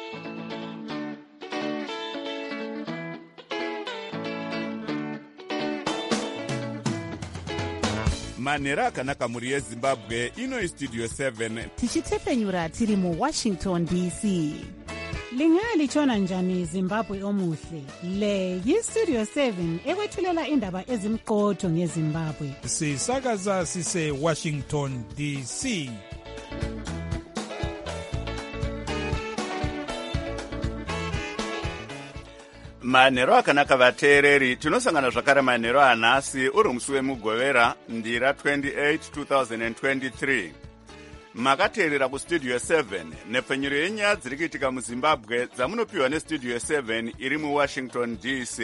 manhero akanaka mhuri yezimbabwe. Ino istudio 7 tichitepenyura tiri muwashington dc. Lingalitshona njani Zimbabwe omuhle? Le yistudio 7 ekwethulela indaba ezimqotho ngeZimbabwe. Sisakaza sise Washington DC. manhero akanaka vateereri. Tinosangana zvakare manhero anhasi uri musi wemugovera ndira 28 2023. Makateerera kustudio 7 nepfenyuro yenyaya dziri kuitika muzimbabwe dzamunopiwa nestudio 7 iri muwashington dc.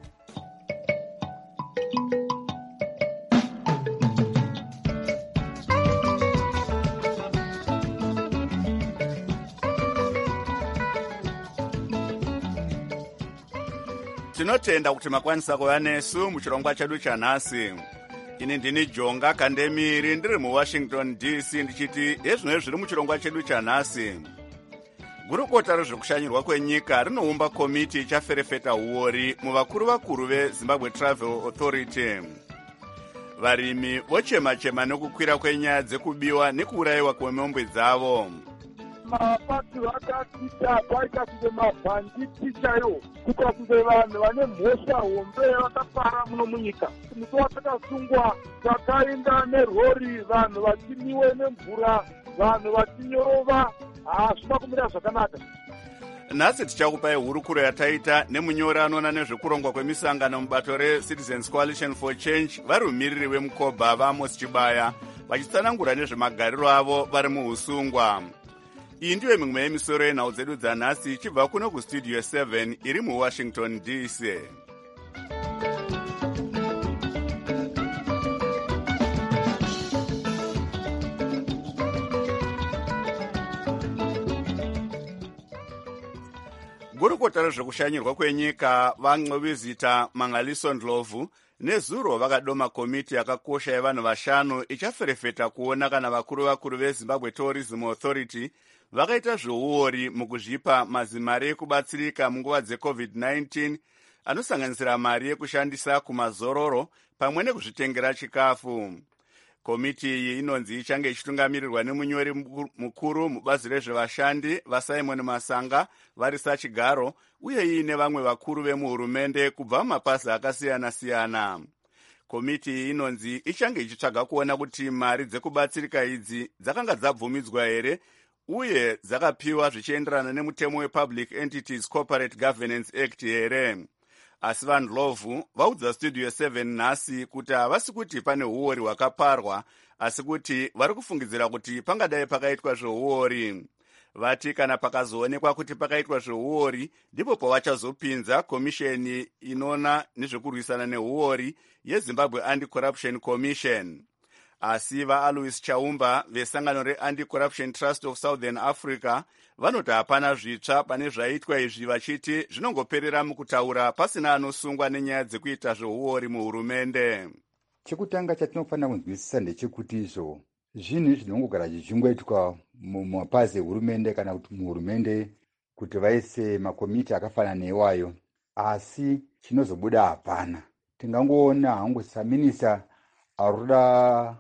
Tinotenda kuti makwanisa kuva nesu muchirongwa chedu chanhasi. Ini ndini Jonga Kandemiri ndiri muWashington DC ndichiti ezvino zviri muchirongwa chedu chanhasi. Gurukota rezvekushanyirwa kwenyika rinoumba komiti ichaferefeta uori muvakuru veZimbabwe Travel Authority. Varimi vochema-chema nekukwira kwenyaya dzekubiwa nekuurayiwa kwemombe dzavo. Mapati vakatita kwaita kunge mabhanditi chaiwo, kuita kunge vanhu vane mhosva hombe vakapara muno munyika. Muti watakasungwa takaenda nerori, vanhu vachimiwe nemvura, vanhu vachinyorova, hazvina kumira zvakanaka. Nhasi tichakupai hurukuro yataita nemunyori anoona nezvekurongwa kwemisangano mubato reCitizens Coalition for Change vari mumiriri wemukoba vaAmos Chibaya vachitsanangura nezvemagariro avo vari muusungwa. Iyi ndiyo mimwe yemisoro yenhau dzedu dzanhasi ichibva kuno kustudio 7 iri muWashington DC. Gurukota rezvekushanyirwa kwenyika vaNcovizita Mangaliso Ndlovu nezuro vakadoma komiti yakakosha yevanhu vashanu ichaferefeta kuona kana vakuru veZimbabwe Tourism Authority vakaita zveuori mukuzvipa mazimari ekubatsirika munguva dzeCovid-19 anosanganisira mari yekushandisa kumazororo pamwe nekuzvitengera chikafu. Komiti iyi inonzi ichange ichitungamirirwa nemunyori mukuru mubazi rezvevashandi vaSimon Masanga vari sachigaro uye iine vamwe vakuru vemuhurumende kubva mumapazi akasiyana-siyana. Komiti iyi inonzi ichange ichitsvaga kuona kuti mari dzekubatsirika idzi dzakanga dzabvumidzwa here uye dzakapiwa zvichienderana nemutemo wePublic Entities Corporate Governance Act here. Asi vaNdlovu vaudza studio 7 nhasi kuti havasi kuti pane uori hwakaparwa, asi kuti vari kufungidzira kuti pangadai pakaitwa zveuori. Vati kana pakazoonekwa kuti pakaitwa zveuori ndipo pavachazopinza komisheni inoona nezvekurwisana neuori yeZimbabwe Anti-Corruption Commission. Asi vaAlois Chaumba vesangano reAnti-Corruption Trust of Southern Africa vanoti hapana zvitsva pane zvaitwa izvi, vachiti zvinongoperera mukutaura pasina anosungwa nenyaya dzekuita zveuori muhurumende. Chekutanga chatinofanira kunzwisisa ndechekuti izvo zvinhu zvinongogara zvichingoitwa mumapazi ehurumende kana kuti muhurumende kuti vaise makomiti akafanana neiwayo, asi chinozobuda hapana. Tingangoona hangu saminista arikuda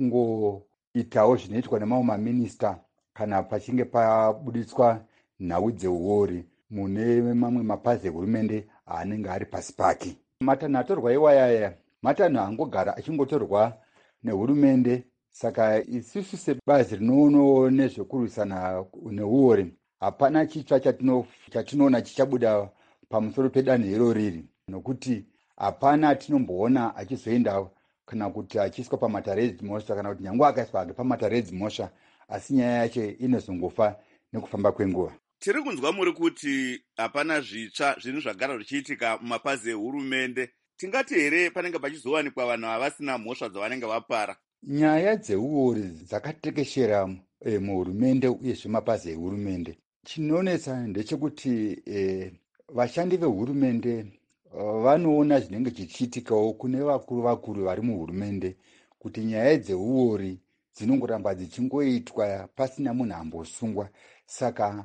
kungoitawo zvinoitwa nemamwe maminista kana pachinge pabuditswa nhau dzeuori mune mamwe mapazi ehurumende aanenge ari pasi pake. Matanho atorwa iwayaya matanho angogara achingotorwa nehurumende. Saka isusu sebazi rinoonawo nezvekurwisana neuori hapana chitsva chatinoona chichabuda pamusoro pedanho iro riri, nokuti hapana tinomboona achizoenda kana kuti achiiswa pamataredzimosha kana kuti nyange akaiswa hake pamataredzimosha, asi nyaya yacho inozongofa nekufamba kwenguva. Tiri kunzwa muri kuti hapana zvitsva zvinhu zvagara zvichiitika mumapazi ehurumende. Tingati here panenge pachizowanikwa vanhu havasina mhosva dzavanenge vapara? Nyaya dzeuori dzakatekeshera muhurumende uye zvemapazi ehurumende. Chinonetsa ndechekuti vashandi vehurumende vanoona zvinenge chichiitikawo kune vakuru vari muhurumende kuti nyaya dzeuori dzinongoramba dzichingoitwa pasina munhu ambosungwa. Saka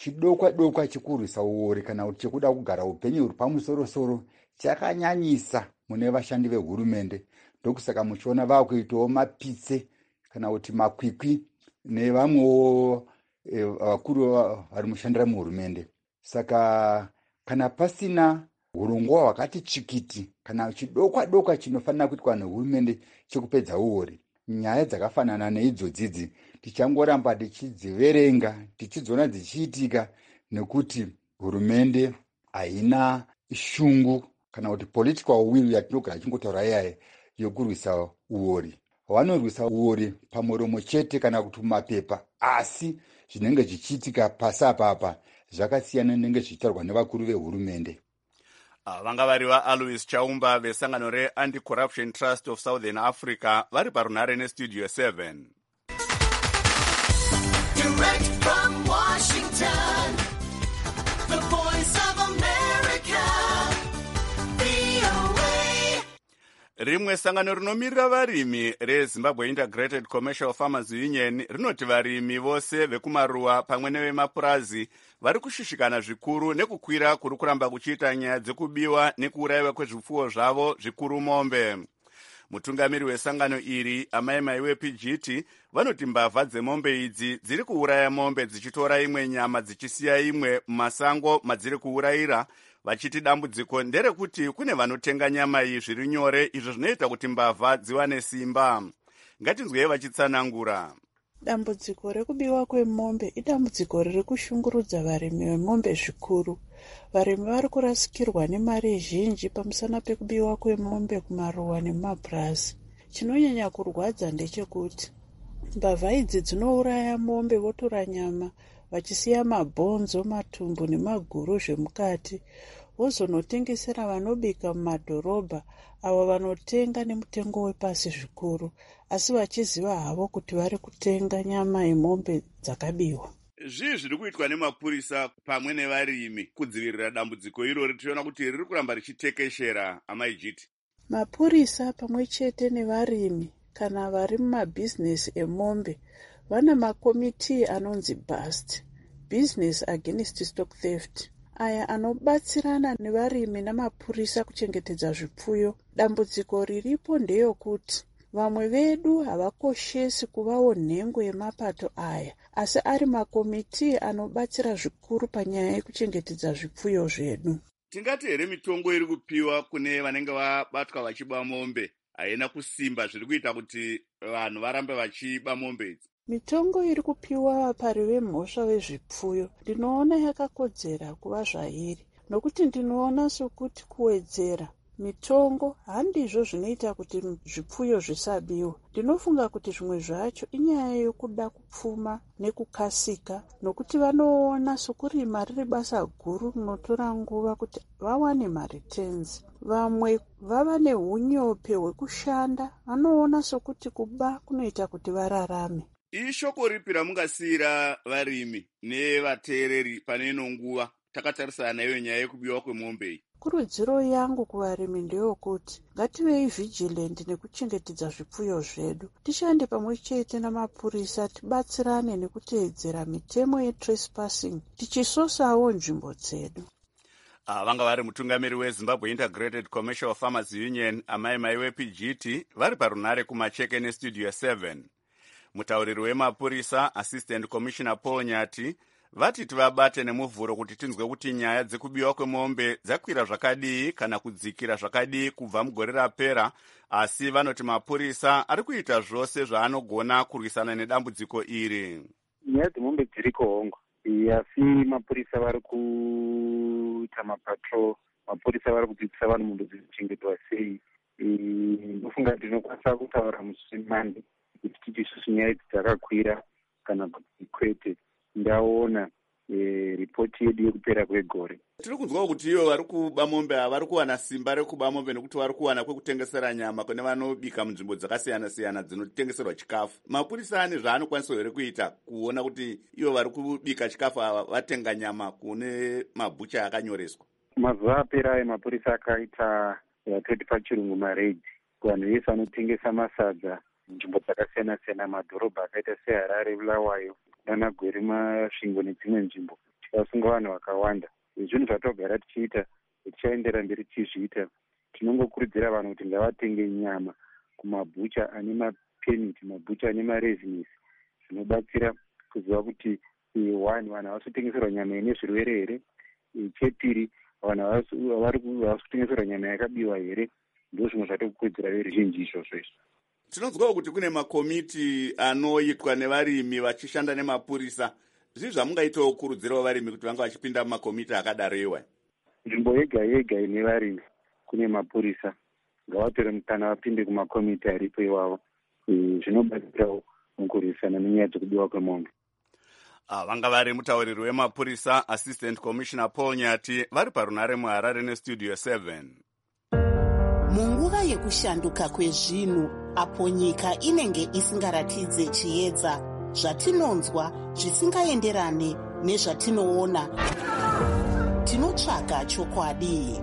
chidokwa dokwa chekurwisa uori kana kuti chekuda kugara upenyu huri pamusoro-soro chakanyanyisa mune vashandi vehurumende. Ndokusaka muchiona vakuitawo mapitse kana kuti makwikwi nevamwewo vakuru vari mushandira muhurumende. Saka kana pasina urongwa hwakati chikiti kana chidokwa dokwa chinofanira kuitwa nehurumende chekupedza uori, nyaya dzakafanana neidzodzidzi tichangoramba tichidziverenga tichidziona dzichiitika nekuti hurumende haina shungu kana kuti political will yatinogara chingotaura iyaye yokurwisa uori. Vanorwisa uori pamuromo chete kana kuti mumapepa, asi zvinenge zvichiitika pasi apapa zvakasiyana nenenge zvichitaurwa nevakuru vehurumende. Vanga vari vaAlois Chaumba vesangano reAnti-Corruption Trust of Southern Africa vari parunare nestudio 7. Direct from Washington, the voice of America, VOA. Rimwe sangano rinomirira varimi reZimbabwe Integrated Commercial Farmers Union rinoti varimi vose vekumaruwa pamwe nevemapurazi vari kushushikana zvikuru nekukwira kuri kuramba kuchiita nyaya dzekubiwa nekuurayiwa kwezvipfuwo zvavo zvikuru mombe. Mutungamiri wesangano iri amai mai wePGT vanoti mbavha dzemombe idzi dziri kuuraya mombe dzichitora imwe nyama dzichisiya imwe mumasango madziri kuurayira, vachiti dambudziko nderekuti kune vanotenga nyama iyi zviri nyore, izvo zvinoita kuti mbavha dziwane simba. Ngatinzwei vachitsanangura. Dambudziko rekubiwa kwemombe idambudziko riri kushungurudza varimi vemombe zvikuru. Varimi vari kurasikirwa nemari zhinji pamusana pekubiwa kwemombe kumaruwa nemumapurazi. Chinonyanya kurwadza ndechekuti mbavha idzi dzinouraya mombe votora nyama vachisiya mabhonzo, matumbu nemaguru zvemukati, vozonotengesera vanobika mumadhorobha avo vanotenga nemutengo wepasi zvikuru, asi vachiziva havo kuti vari kutenga nyama yemombe dzakabiwa. Zvii zviri kuitwa nemapurisa pamwe nevarimi kudzivirira dambudziko irori tichiona kuti riri kuramba richitekeshera, amai Jiti? Mapurisa pamwe chete nevarimi kana vari mumabhizinesi emombe vana makomiti anonzi BAST, Business Against Stock Theft, aya anobatsirana nevarimi namapurisa kuchengetedza zvipfuyo. Dambudziko riripo ndeyokuti vamwe vedu havakoshesi kuvawo nhengo yemapato aya, asi ari makomiti anobatsira zvikuru panyaya yekuchengetedza zvipfuyo zvedu. Tingati here mitongo iri kupiwa kune vanenge vabatwa vachiba mombe haina kusimba zviri kuita kuti vanhu varambe vachiba mombe idzi? Mitongo iri kupiwa vapari vemhosva vezvipfuyo ndinoona yakakodzera kuva zvairi, nokuti ndinoona sokuti kuwedzera mitongo handizvo zvinoita kuti zvipfuyo zvisabiwa. Ndinofunga kuti zvimwe zvacho inyaya yokuda kupfuma nekukasika, nokuti vanoona sokurima riri basa guru rinotora nguva kuti vawane mari tenzi. Vamwe vava neunyope hwekushanda, vanoona sokuti kuba kunoita kuti vararame. Ishoko ripi ramungasiyira varimi nevateereri pane ino nguva takatarisana nayo nyaya yekubiwa kwemombe iyi? Kurudziro yangu kuvarimi ndeyokuti ngativei vigilant nekuchengetedza zvipfuyo zvedu. Tishande pamwe chete namapurisa tibatsirane nekuteedzera mitemo yetrespassing tichisosawo nzvimbo dzedu. Vanga vari mutungamiri weZimbabwe Integrated Commercial Farmers Union amai mai wePGT vari parunare kumacheke nestudio 7. Mutauriri wemapurisa Assistant Commissioner Paul Nyati vati tivabate nemuvhuro kuti tinzwe kuti nyaya dzekubiwa kwemombe dzakwira zvakadii kana kudzikira zvakadii kubva mugore rapera, asi vanoti mapurisa ari kuita zvose zvaanogona kurwisana nedambudziko iri. Nyaya dzemombe dziri kuhongwa, asi mapurisa vari kuita mapatrol, mapurisa vari kudzidzisa vanhu mombe dzinochengetwa sei. Ndofunga ndinokwanisa kutaura musi Monday kuti titi isusu nyaya idzi dzakakwira kana kuti kwete. Ndaona ripoti yedu yekupera kwegore. Tiri kunzwa kuti ivo vari kuba mombe vari kuwana simba rekuba mombe nekuti vari kuwana kwekutengesera nyama kune vanobika munzvimbo dzakasiyana siyana dzinotengeserwa chikafu. Mapurisa ane zvaanokwanisa here kuita kuona kuti ivo vari kubika chikafu ava vatenga nyama kune mabhucha akanyoreswa? Mazuva apera aya mapurisa akaita yatoti pachirungu mareidhi kuvanhu vese vanotengesa masadza nzvimbo dzakasiyana siyana madhorobha akaita seHarare, Bulawayo, nana Gwerima, Svingo nedzimwe nzvimbo. vasungwa vanhu vakawanda. Zvinhu zvatogara tichiita, tichaendera mberi tichizviita. Tinongokurudzira vanhu kuti ngavatenge nyama kumabhucha ane mapeniti, mabhucha ane marezinesi, zvinobatsira kuziva kuti one, vanhu havasikutengeserwa nyama ine zvirwere here. Chepiri, vanhu vari kutengeserwa nyama yakabiwa here. Ndo zvimwe zvatokukurudzira veruzhinji izvozvo izvo. Tinonzwawo kuti kune makomiti anoitwa nevarimi vachishanda nemapurisa. Zvii zvamungaitawo kukurudzirawo varimi kuti vanga vachipinda mumakomiti akadaro iwe? Nzvimbo yega yega ine varimi kune mapurisa, ngavatore mukana vapinde kumakomiti aripo iwavo. Zvinobatsirawo mukurwisana nenyaya dzekubiwa kwemombe. Vanga vari mutauriri wemapurisa Assistant Commissioner Paul Nyati vari parunare muHarare neStudio 7. Munguva yekushanduka kwezvinhu, apo nyika inenge isingaratidze chiedza, zvatinonzwa zvisingaenderane nezvatinoona, tinotsvaga chokwadi.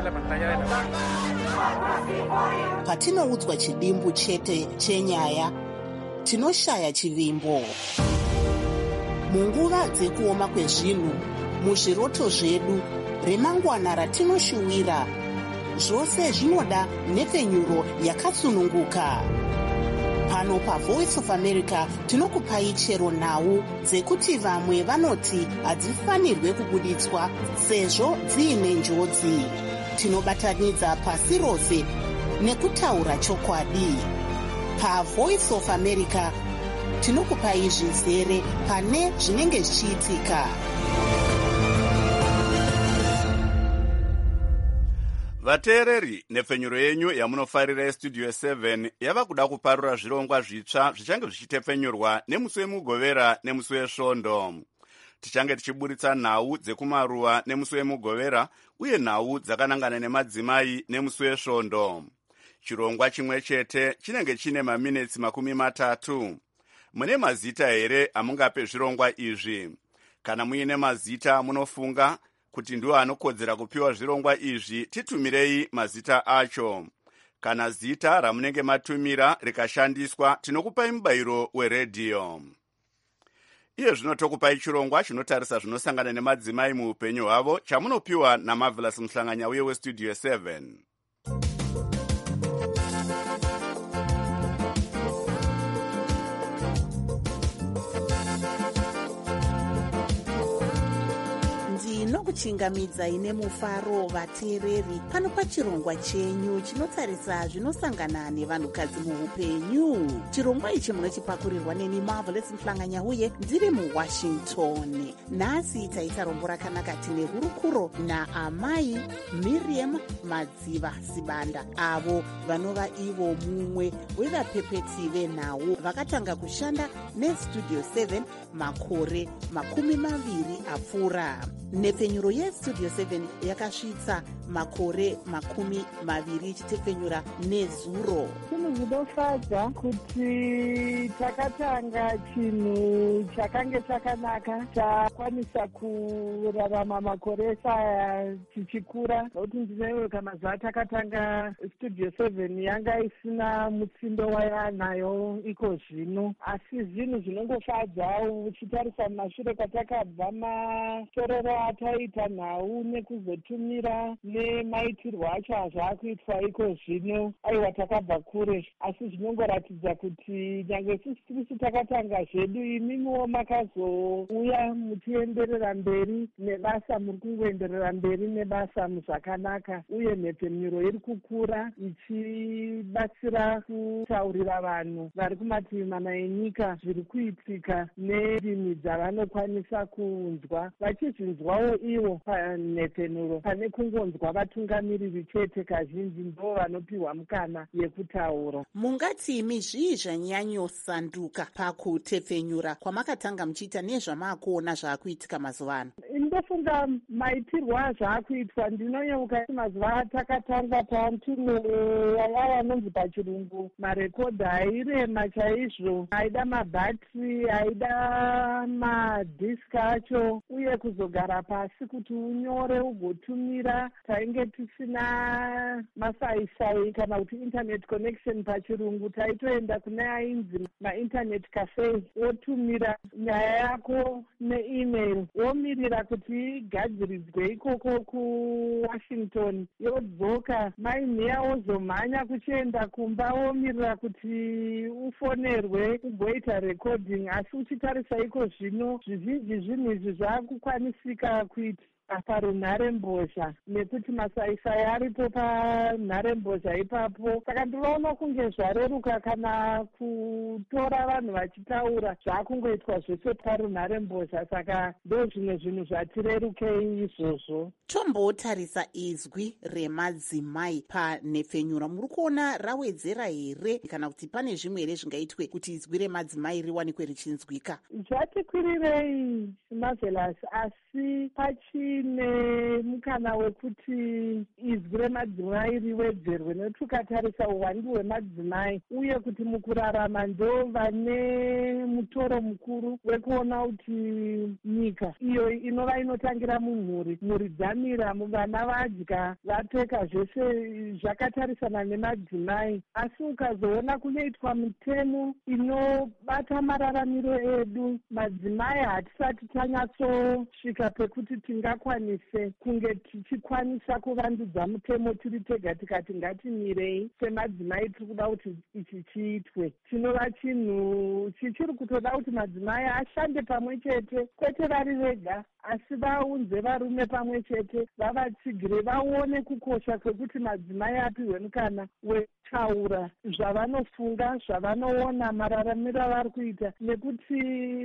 Patinoudzwa chidimbu chete chenyaya, tinoshaya chivimbo. Munguva dzekuoma kwezvinhu, muzviroto zvedu, remangwana ratinoshuwira, zvose zvinoda nhepfenyuro yakatsununguka. Pano paVoice of America tinokupai chero nhau dzekuti vamwe vanoti hadzifanirwe kubuditswa sezvo dziine njodzi. Tinobatanidza pasi rose nekutaura chokwadi. PaVoice of America tinokupai zvizere pane zvinenge zvichiitika. Vateereri, nhepfenyuro yenyu yamunofarira yeStudio 7 yava kuda kuparura zvirongwa zvitsva zvichange zvichitepfenyurwa nemusi wemugovera nemusi wesvondo. Tichange tichiburitsa nhau dzekumaruwa nemusi wemugovera uye nhau dzakanangana nemadzimai nemusi wesvondo. Chirongwa chimwe chete chinenge chine maminitsi 30. Mune mazita here amungape zvirongwa izvi? Kana muine mazita munofunga kuti ndiwo anokodzera kupiwa zvirongwa izvi, titumirei mazita acho. Kana zita ramunenge matumira rikashandiswa, tinokupai mubayiro weredhiyo. Iye zvino tokupai chirongwa chinotarisa zvinosangana nemadzimai muupenyu hwavo, chamunopiwa naMarvelous Muhlanganyauye weStudio 7. Ndinokuchingamidza ine mufaro vateereri pano pachirongwa chenyu chinotarisa zvinosangana nevanhukadzi muupenyu. Chirongwa ichi munochipakurirwa neni Marvelous Muhlanganyauye ndiri muWashington. Nhasi taita rombo rakanaka tine hurukuro naamai Miriam Madziva Sibanda, avo vanova ivo mumwe wevapepeti venhau vakatanga kushanda neStudio 7 makore 20 apfuura. Nhepfenyuro yeStudio 7 yakasvitsa makore 20 ichitepfenyura nezuro. Chinhu chinofadza kuti takatanga chinhu chakange chakanaka, takwanisa kurarama makore saya tichikura. Nokuti ndinoyeruka mazuva takatanga Studio 7 yanga isina mutsindo wayanayo iko zvino, asi zvinhu zvinongofadza uchitarisa mashure kwatakabva matorero ataita nhau nekuzotumira nemaitirwo acho azvaakuitwa iko zvino. Aiwa, takabva kure, asi zvinongoratidza kuti nyange sisi takatanga zvedu, imimiwo makazouya muchienderera mberi nebasa, muri kungoenderera mberi nebasa zvakanaka, uye nhepfenyuro iri kukura ichibatsira kutaurira vanhu vari kumativi mana enyika zviri kuitika nerimi dzavanokwanisa kunzwa, vachizvinzwawo ivo panhepfenyuro, pane kungonzwa vatungamiriri chete. Kazhinji ndo vanopiwa mukana yekutaura. Mungati zvii zvanyanyosanduka pakutepfenyura kwamakatanga muchiita nezvamaakuona zvaakuitika mazuva ano? Ndofunga maitirwo azvaakuitwa, ndinonyeuka kuti mazuva atakatanga tine yaya anonzi pachirungu marekodha airema chaizvo, aida mabhatiri, aida madhiski acho, uye kuzogara pasi kuti unyore ugotumira. Tainge tisina masaisai kana kuti internet connection pachirungu, taitoenda kune ainzi mainternet cafe, wotumira nyaya yako neemail, womirira kuti kuti igadziridzwe ikoko kuwashington yodzoka mainheya wozomhanya kuchienda kumba womirira kuti ufonerwe ugoita recording. Asi uchitarisa iko zvino zvizhinji zvinhu izvi zvakukwanisika kuita parunharembozha nekuti masaisai aripo panharembozha ipapo. Saka ndinoona kunge zvareruka kana kutora vanhu vachitaura zvakungoitwa zvese parunharembozha. Saka ndo zvimwe zvinhu zvatirerukei izvozvo. Tombotarisa izwi remadzimai panhepfenyuro. Muri kuona rawedzera here kana kuti pane zvimwe here zvingaitwe kuti izwi remadzimai riwanikwe richinzwika? Zvatikwirirei Marvelous, asi pachine mukana wekuti izwi remadzimai riwedzerwe, nekuti ukatarisa uwandu hwemadzimai uye kuti mukurarama ndo vane mutoro mukuru wekuona kuti nyika iyo inova inotangira mumhuri, mhuri dzamira, vana vadya, vapfeka, zvese zvakatarisana nemadzimai. Asi ukazoona kunoitwa mitemo inobata mararamiro edu, madzimai hatisati tanyatsosvika pekuti tingakwanise kunge tichikwanisa kuvandudza mutemo tiri tega tikati ngatimirei semadzimai tiri kuda kuti ichi chiitwe. Chinova chinhu chichiri kutoda kuti madzimai ashande pamwe chete, kwete vari vega asi vaunze varume pamwe chete, vavatsigire, vaone kukosha kwekuti madzimai apiwe mukana wekutaura zvavanofunga, zvavanoona, mararamiro avari kuita, nekuti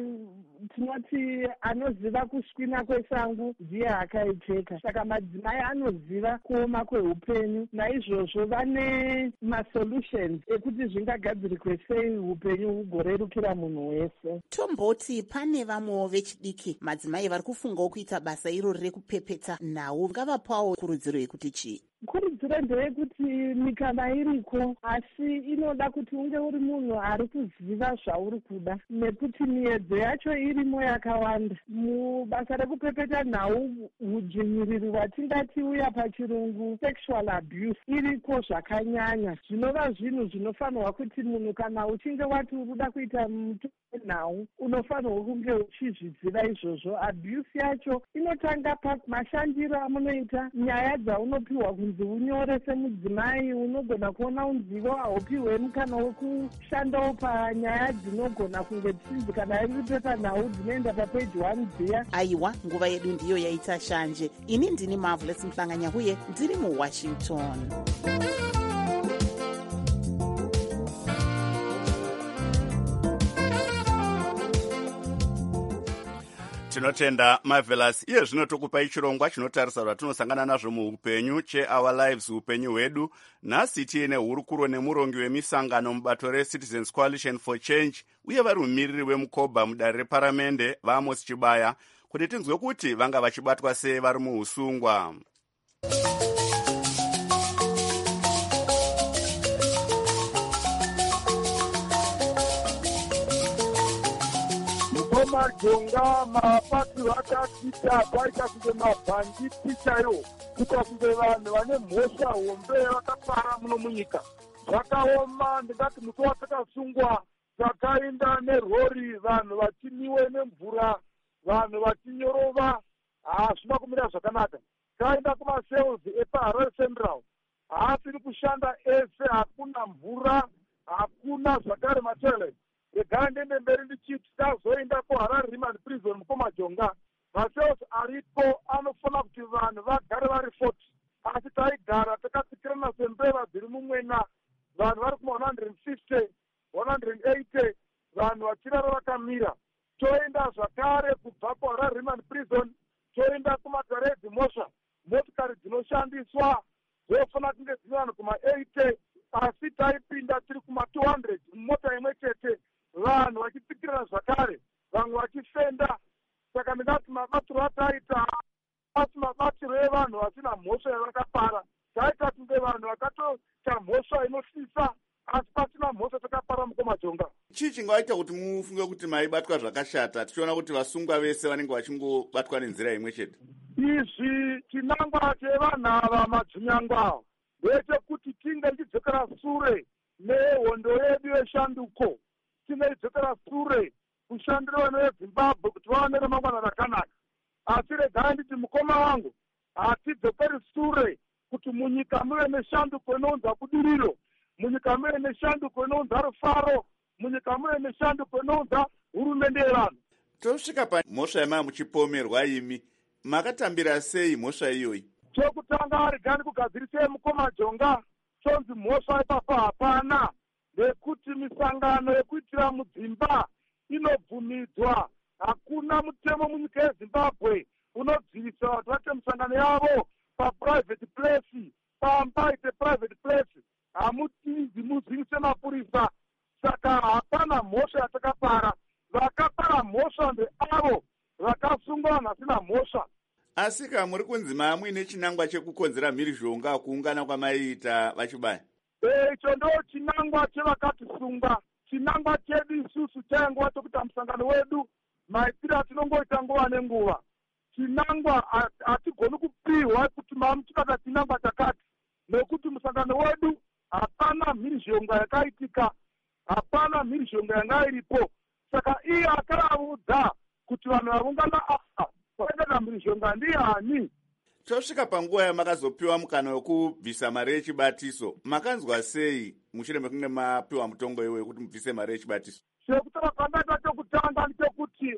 tinoti anoziva kuswina kwesangu ndiye akaipfeka. Saka madzimai anoziva kuoma kweupenyu, naizvozvo vane masolutions ekuti zvingagadzirikwe sei upenyu hugorerukira munhu wese. Tomboti pane vamwewo vechidiki madzimai vari kufungawo kuita basa irori rekupepeta nhau, ngavapawo kurudziro yekuti chii? Kurudziro ndeyekuti mikana iriko, asi inoda kuti unge uri munhu ari kuziva zvauri kuda, nekuti miedzo yacho irimo yakawanda. Mubasa rekupepeta nhau, udzvinyiriri hwatingati uya pachirungu sexual abuse iriko zvakanyanya. Zvinova zvinhu zvinofanirwa kuti munhu kana uchinge wati uri kuda kuita nhau unofanirwa kunge uchizviziva izvozvo. Abuse yacho inotanga pamashandiro amunoita, nyaya dzaunopiwa kunzi unyore semudzimai, unogona kuona unzivo haupiwe mukana wekushandawo panyaya dzinogona kunge dzichinzi kana iri kupepa nhau dzinoenda papeji 1 dziya. Aiwa, nguva yedu ndiyo yaita shanje. Ini ndini Marvelous Mhlanganya uye ndiri muWashington. Tinotenda Marvelous. Iye zvino tokupai chirongwa chinotarisa zvatinosangana nazvo muupenyu cheOur Lives, upenyu hwedu. Nhasi tiine hurukuro nemurongi wemisangano mubato reCitizens Coalition for Change uye vari mumiriri wemukoba mudare reparamende vaAmos Chibaya, kuti tinzwe kuti vanga vachibatwa sei vari muusungwa. Majonga mapati vakakita kwaita kunge mabhanditi chaiwo, kuita kunge vanhu vane mhosva hombe vakapara muno munyika. Zvakaoma, ndingati muti watakasungwa takaenda nerori, vanhu vachimiwe nemvura, vanhu vachinyorova, hazvina kumira zvakanaka. Taenda kumasales epaHarare Central, haasiri kushanda ese, hakuna mvura, hakuna zvakare matoilet. Regai ndende mberi ndichiti tazoenda kuHarare Remand Prison mukomajonga, masales aripo anofana kuti vanhu vagare vari 40, asi taigara takatsikirana sembeva dziri mumwena, vanhu vari kuma 150, 180, vanhu vachirara vakamira. Toenda zvakare kubva kuHarare Remand Prison, toenda kumatare edzimhosva, motikari dzinoshandiswa dzofana kunge dzine vanhu kuma 80, asi taipinda tiri kuma 200 mumota imwe chete, vanhu vachitsikirana zvakare, vamwe vachifenda. Saka ndingati mabatiro ataita asi mabatiro evanhu vasina mhosva yavakapara. Taita kunge vanhu vakatoita mhosva inosisa, asi pasina mhosva takapara mukomajonga. Chii chingaita kuti mufunge kuti maibatwa zvakashata, tichiona kuti vasungwa vese vanenge vachingobatwa nenzira imwe chete? Izvi chinangwa chevanhu ava madzinyangwa ndechekuti tinge tichidzokera sure nehondo yedu yeshanduko, tinge tichidzokera sure kushandira vanhu veZimbabwe kuti vaone ramangwana rakanaka. asi regai nditi mukoma wangu hatidzokeri sure kuti munyika muve neshanduko inounza budiriro, munyika muve neshanduko inounza rufaro, munyika muve neshanduko inounza hurumende yevanhu. tosvika pamhosva yamava muchipomerwa imi, makatambira sei mhosva iyoyi? Chokutanga regani kugadzirisei mukoma Jonga, chonzi mhosva ipapo hapana, nekuti misangano yekuitira mudzimba inobvumidzwa. Hakuna mutemo munyika yeZimbabwe unodzivisa vanhu vaite misangano yavo paprivate place, pamba ite private place. Hamutizi muzivise mapurisa. Saka hapana mhosva yatakapara. Vakapara mhosva ndeavo vakasungwa vanhu vasina mhosva. Asi muri kunzi muine chinangwa chekukonzera mhirizhonga kuungana kwamaiita vachibaya. Icho ndo chinangwa chevakatisunga. Chinangwa chedu isusu chaingova chokuita musangano wedu maitiro atinongoita nguva nenguva. Chinangwa hatigoni kupiwa kuti mamuchikata chinangwa chakati, nekuti musangano wedu hapana mhirizhonga yakaitika, hapana mhirizhonga yanga iripo. Saka iye akaraudza kuti vanhu vaungana apa vaendera mhirizhonga ndiani. Tosvika panguva yamakazopiwa mukana wekubvisa mari yechibatiso, makanzwa sei mushure mekunge mapiwa mutongo iwe wekuti mubvise mari yechibatiso? Chekutaura kwandaita chokutanga ndechekuti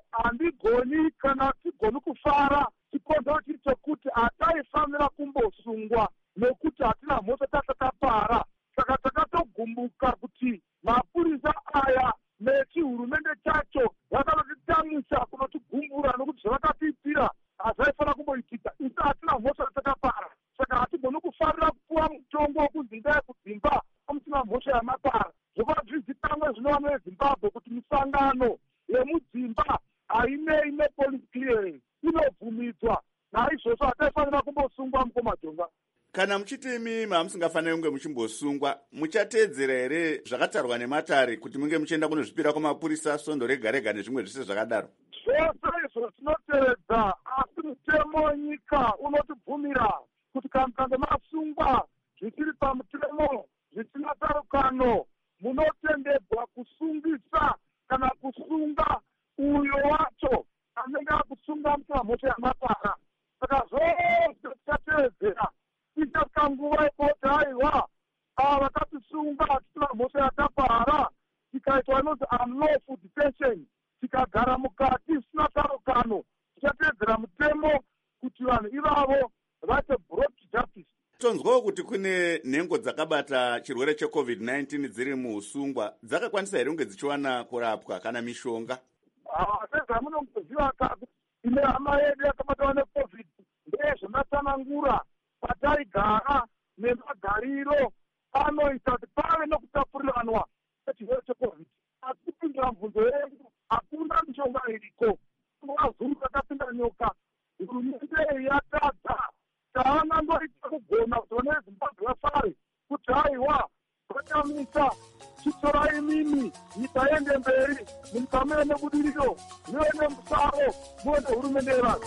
handigoni kana tigoni kufara. Chikonzero chiri chekuti hataifanira kumbosungwa nekuti hatina mhosva tatakapara. Saka takatogumbuka kuti mapurisa aya nechihurumende chacho vakatotitsamwisa kunotigumbura nokuti zvavakatiitira hazvaifanira kumboitika. Isi hatina mhosva tatakapara, saka hatigoni kufarira kupuwa mutongo wokunzi ndai kudzimba pamusina mhosva yamapara. Zvova zvizikanwe zvinova neZimbabwe kuti misangano yemudzimba hainei nepolice clearance, inobvumidzwa. Naizvozvo hataifanira kumbosungwa mukoma Jonga. Kana muchiti imi mamusingafaniri kunge muchimbosungwa, muchateedzera here zvakatarwa nematare kuti munge muchienda kunozvipira kwamapurisa, svondo rega rega nezvimwe zvese zvakadaro? Zvose izvo tinotevedza, asi mutemo wenyika unotibvumira kuti kana mukange masungwa zvichiri pamutemo zvisina tsarukano, munotendedzwa kusungisa kana kusunga uyo wacho anenge akusunga musina mhosva yamapara. Saka zvose tichateedzera. Tichatya nguva ipoti haiwa ava vakatisunga tisina mhosva yatapara, tikaitwa inonzi unlawful detention, tikagara mukati zvisina tsarukano, tichateedzera mutemo kuti vanhu ivavo vaite brought to justice. Tonzwawo kuti kune nhengo dzakabata chirwere cheCovid-19 dziri muusungwa, dzakakwanisa here kunge dzichiwana kurapwa kana mishonga? Sezvamunongoziva kuti ine hama yedu yakabatwa neCovid ndezvematsanangura pataigara nemagariro anoita kuti pave nokutapuriranwa kwechirwere cheCovid. Asi kupindura mubvunzo yenyu, hakuna mishonga iriko. Vazuru vakapinda nyoka. Hurumende yatadza. Taangangoita kugona kuti vana veZimbabwe vafare kuti haiwa vatamisa chitorai mimi nyika yende mberi, munyika muve nebudiriro, muve nemusaro, muve nehurumende yevanhu.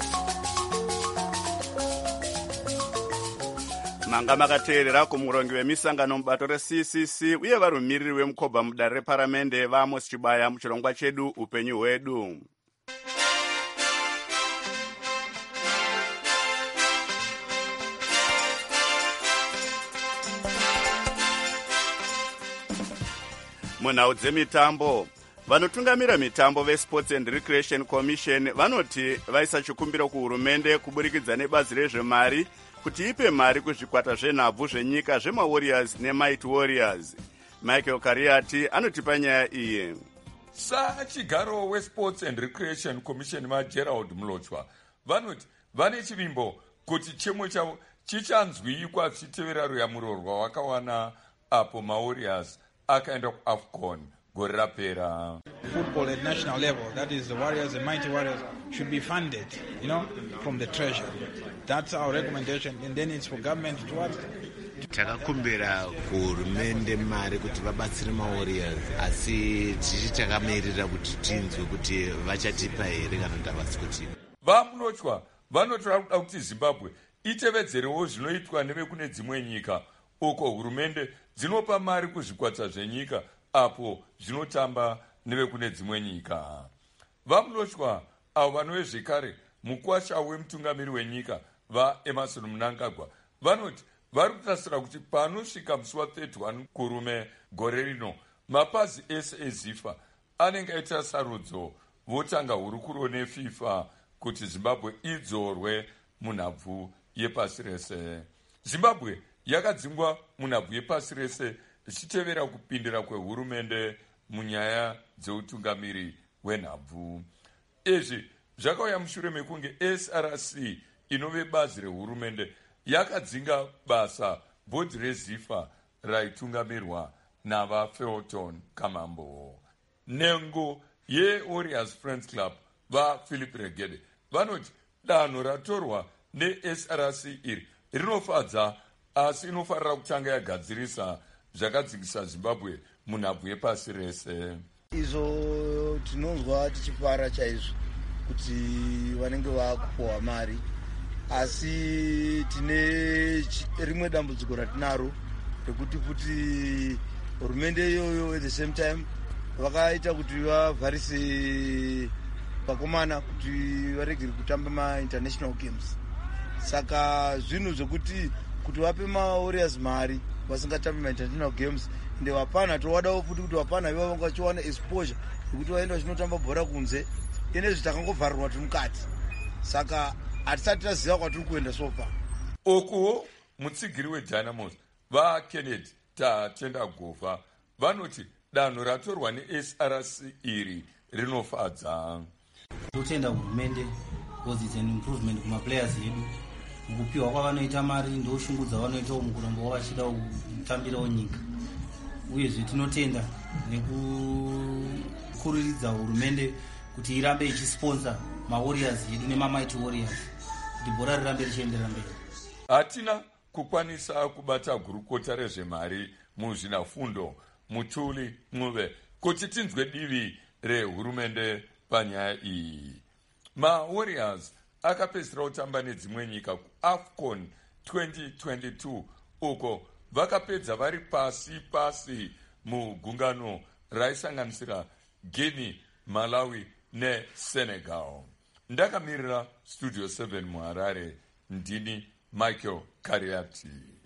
Manga makateerera kumurongi wemisangano mubato reCCC uye varumiriri vemukobva mudare reparamende vaAmos Chibaya muchirongwa chedu upenyu hwedu. Munhau dzemitambo, vanotungamira mitambo veSports and Recreation Commission vanoti vaisa chikumbiro kuhurumende kuburikidza nebazi rezvemari kuti ipe mari kuzvikwata zvenhabvu zvenyika zvemaWarriors neMighty Warriors. Michael Kariati anotipa nyaya iyi. Sachigaro weSports and Recreation Commission maGerald Mlochwa vanoti vane chivimbo kuti chemo chavo chichanzwikwa zvichitevera ruyamuro rwavakawana apo maWarriors akaenda kuAFCON gore rapera. Football at national level, that is the Warriors, the Mighty Warriors, should be funded, from the treasury. That's our recommendation, and then it's for government to what? Takakumbira kuhurumende mari kuti vabatsire maWarriors, asi tichi takamirira kuti tinzwe kuti vachatipa here kana ndavasi kuti. VaMlochwa vanotora kuda kuti Zimbabwe itevedzerewo zvinoitwa nevekune dzimwe nyika, uko hurumende dzinopa mari kuzvikwata zvenyika apo zvinotamba nevekune dzimwe nyika. VaMlochwa avo vanove zvekare mukwasha wemutungamiri wenyika vaEmerson Mnangagwa vanoti vari kutasira kuti panosvika musi wa31 kurume gore rino mapazi ese eZIFA anenge aita sarudzo votanga hurukuro neFIFA kuti Zimbabwe idzorwe munhabvu yepasi rese. Zimbabwe yakadzingwa munhabvu yepasi rese ichitevera kupindira kwehurumende munyaya dzeutungamiri hwenhabvu. Izvi zvakauya mushure mekunge SRC inove bazi rehurumende yakadzinga basa bhodhi reZIFA raitungamirwa navaFelton Kamambo. Nengo yeWarriors Friends Club vaPhilip Regede vanoti danho ratorwa neSRC iri rinofadza, asi inofanira kutanga yagadzirisa zvakadzingisa Zimbabwe munhabvu yepasi rese. Izvo tinonzwa tichifara chaizvo kuti vanenge vakupuwa mari, asi tine rimwe dambudziko ratinaro rekuti futi hurumende iyoyo at the same time vakaita kuti vavharise vakomana kuti varegere kutamba mainternational games. Saka zvinhu zvokuti vape maWarriors mari vasingatambi mainternational games ende vapana towadawo futi kuti vapana ivo vanga vachiwana exposure yekuti vaenda vachinotamba bhora kunze, ine zvitakangobvarirwa tiri mukati. Saka hatisati taziva kwatiri kuenda sofa. Okuwo mutsigiri weDynamos vaKennedy Tatenda Govha vanoti danho ratorwa neSRC iri rinofadza. Totenda hurumende because it's an improvement kumaplayers edu. Mukupiwa kwavanoita mari ndoshungudza vanoitawo mukuramba vachida kutambirawo nyika. Uyezve tinotenda nekukuriridza hurumende kuti irambe ichisponsor maWarriors edu nemamighty Warriors kuti bhora rirambe richiendera mberi. Hatina kukwanisa kubata gurukota rezvemari muzvinafundo Mutuli Mnuve kuti tinzwe divi rehurumende panyaya iyi. MaWarriors akapedzisira kutamba nedzimwe nyika kuAFCON 2022 uko vakapedza vari pasi mugungano raisanganisira Guinea, Malawi neSenegal. Ndakamirira Studio 7 muHarare, ndini Michael Kariati.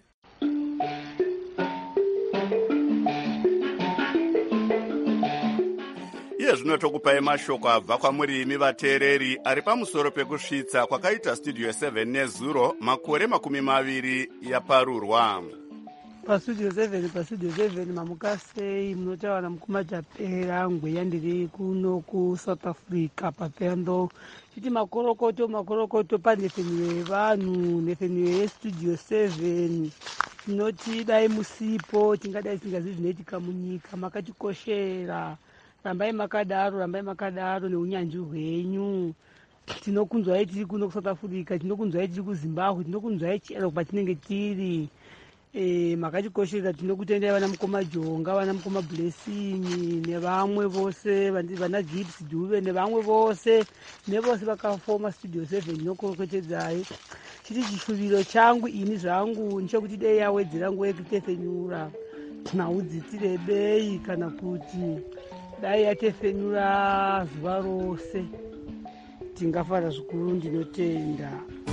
Iye zvino tokupai mashoko abva kwamurimi vateereri ari pamusoro pekusvitsa kwakaita Studio 7 nezuro makore 20 yaparurwa. Studio 7 mamuka sei munotaura mukuma Japera ngweya ndiri kuno kuSouth Africa papendo chiti makorokoto panefeniwe yevanhu nefeniwe yeStudio 7 tinoti dai musipo tingadai tingazivi zvinoitika munyika, makatikoshera. Rambai makadaro neunyanzvi hwenyu. Tinokunzwai tiri kuno kuSouth Africa, tinokunzwai tiri kuZimbabwe, tinokunzwai chero patinenge tiri. Makatikoshera, tinokutendai vana mukoma Jonga, vana mukoma Blessing nevamwe vose vana Gibbs Dube nevamwe vose nevose vakafoma Studio 7 inokorokotedzai. Chiti chishuviro changu ini zvangu nechekuti dei yawedzera nguva yekutefenyura naudzitirebei kana kuti dai yatefenyura zuva rose tingafara zvikuru. Ndinotenda.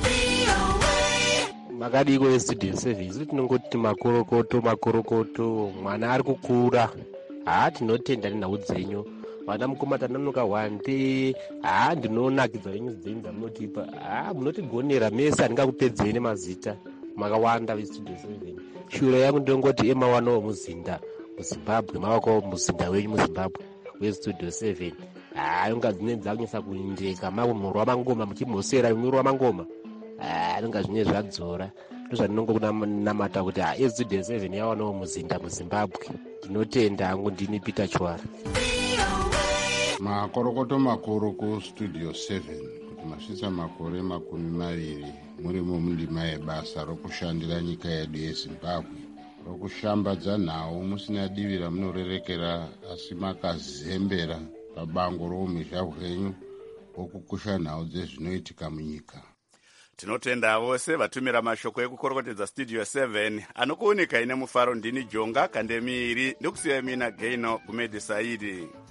Makadiko eStudio 7 tinongoti makorokoto mwana ari kukura. Tinotenda nenhau dzenyu vana mukoma tananoka wande. Ndinonakidza henyu dzenyu dzamunotipa. Munotigonera mese handingakupedzei nemazita makawanda veStudio 7. Shuro yangu ndinongoti emawanawo muzinda muZimbabwe, mavakawo muzinda wenyu muZimbabwe weStudio 7. Inga dzine dzakunyesa kuindeka murwa mangoma muchimhosera murwa mangoma. Inga zvine zvadzora ndozvandinongonamata kuti eStudio 7 yawanawo muzinda muZimbabwe. Ndinotenda hangu ndini Peter Chwara. Makorokoto makuru kuStudio 7 kuti masvitsa makore 20 murimo mundima yebasa rokushandira nyika yedu yeZimbabwe, rokushambadza nhau musina divi ramunorerekera asi makazembera pabango roumhizha hwenyu wokukusha nhau dzezvinoitika munyika. Tinotenda vose vatumira mashoko ekukorokotedza Studio 7 anokuunika ine mufaro. Ndini Jonga Kandemiri ndikusiya mina Gaino Kumedi Saidi.